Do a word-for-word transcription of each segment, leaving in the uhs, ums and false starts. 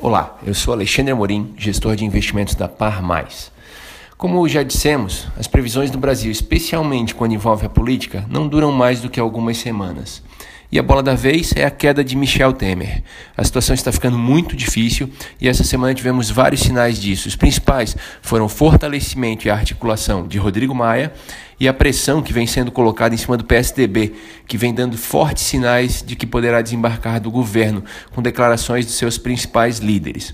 Olá, eu sou Alexandre Amorim, gestor de investimentos da Par Mais. Como já dissemos, as previsões do Brasil, especialmente quando envolve a política, não duram mais do que algumas semanas. E a bola da vez é a queda de Michel Temer. A situação está ficando muito difícil e essa semana tivemos vários sinais disso. Os principais foram o fortalecimento e a articulação de Rodrigo Maia e a pressão que vem sendo colocada em cima do P S D B, que vem dando fortes sinais de que poderá desembarcar do governo, com declarações de seus principais líderes.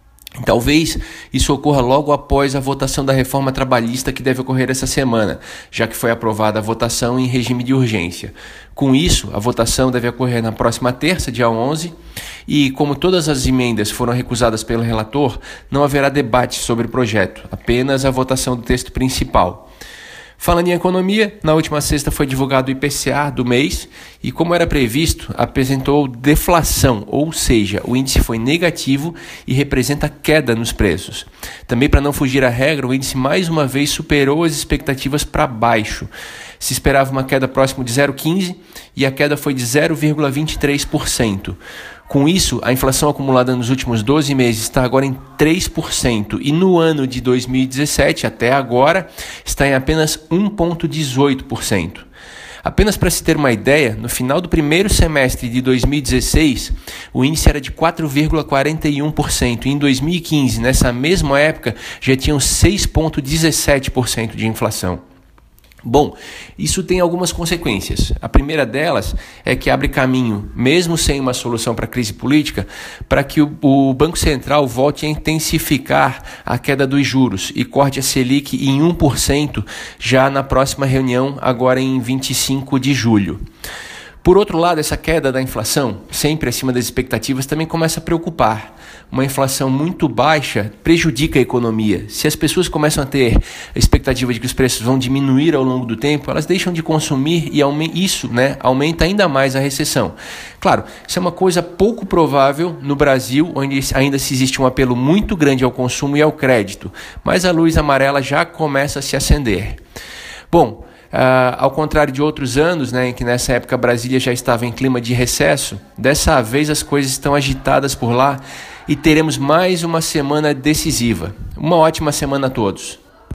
Talvez isso ocorra logo após a votação da reforma trabalhista que deve ocorrer essa semana, já que foi aprovada a votação em regime de urgência. Com isso, a votação deve ocorrer na próxima terça, dia onze, e como todas as emendas foram recusadas pelo relator, não haverá debate sobre o projeto, apenas a votação do texto principal. Falando em economia, na última sexta foi divulgado o I P C A do mês e, como era previsto, apresentou deflação, ou seja, o índice foi negativo e representa queda nos preços. Também, para não fugir à regra, o índice mais uma vez superou as expectativas para baixo. Se esperava uma queda próxima de zero vírgula quinze por cento e a queda foi de zero vírgula vinte e três por cento. Com isso, a inflação acumulada nos últimos doze meses está agora em três por cento e no ano de dois mil e dezessete, até agora, está em apenas um vírgula dezoito por cento. Apenas para se ter uma ideia, no final do primeiro semestre de dois mil e dezesseis, o índice era de quatro vírgula quarenta e um por cento e em dois mil e quinze, nessa mesma época, já tinham seis vírgula dezessete por cento de inflação. Bom, isso tem algumas consequências. A primeira delas é que abre caminho, mesmo sem uma solução para a crise política, para que o, o Banco Central volte a intensificar a queda dos juros e corte a Selic em um por cento já na próxima reunião, agora em vinte e cinco de julho. Por outro lado, essa queda da inflação, sempre acima das expectativas, também começa a preocupar. Uma inflação muito baixa prejudica a economia. Se as pessoas começam a ter a expectativa de que os preços vão diminuir ao longo do tempo, elas deixam de consumir e isso, né, aumenta ainda mais a recessão. Claro, isso é uma coisa pouco provável no Brasil, onde ainda se existe um apelo muito grande ao consumo e ao crédito, mas a luz amarela já começa a se acender. Bom, Uh, ao contrário de outros anos, né, em que nessa época Brasília já estava em clima de recesso, dessa vez as coisas estão agitadas por lá e teremos mais uma semana decisiva. Uma ótima semana a todos.